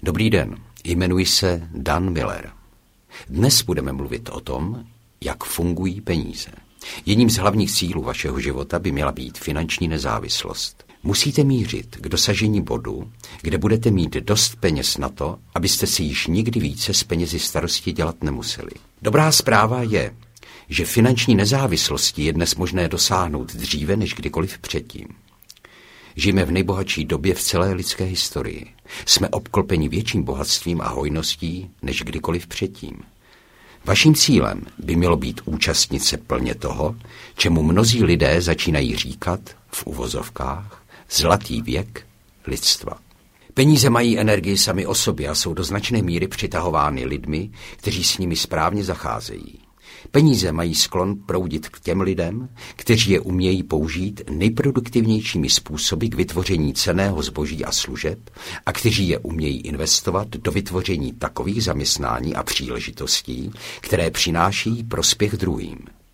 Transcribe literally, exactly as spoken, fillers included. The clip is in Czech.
Dobrý den, jmenuji se Dan Miller. Dnes budeme mluvit o tom, jak fungují peníze. Jedním z hlavních cílů vašeho života by měla být finanční nezávislost. Musíte mířit k dosažení bodu, kde budete mít dost peněz na to, abyste si již nikdy více s penězi starosti dělat nemuseli. Dobrá zpráva je, že finanční nezávislosti je dnes možné dosáhnout dříve než kdykoliv předtím. Žijeme v nejbohatší době v celé lidské historii. Jsme obklopeni větším bohatstvím a hojností než kdykoliv předtím. Vaším cílem by mělo být účastnit se plně toho, čemu mnozí lidé začínají říkat v uvozovkách zlatý věk lidstva. Peníze mají energii sami o sobě a jsou do značné míry přitahovány lidmi, kteří s nimi správně zacházejí. Peníze mají sklon proudit k těm lidem, kteří je umějí použít nejproduktivnějšími způsoby k vytvoření cenného zboží a služeb a kteří je umějí investovat do vytvoření takových zaměstnání a příležitostí, které přináší prospěch druhým.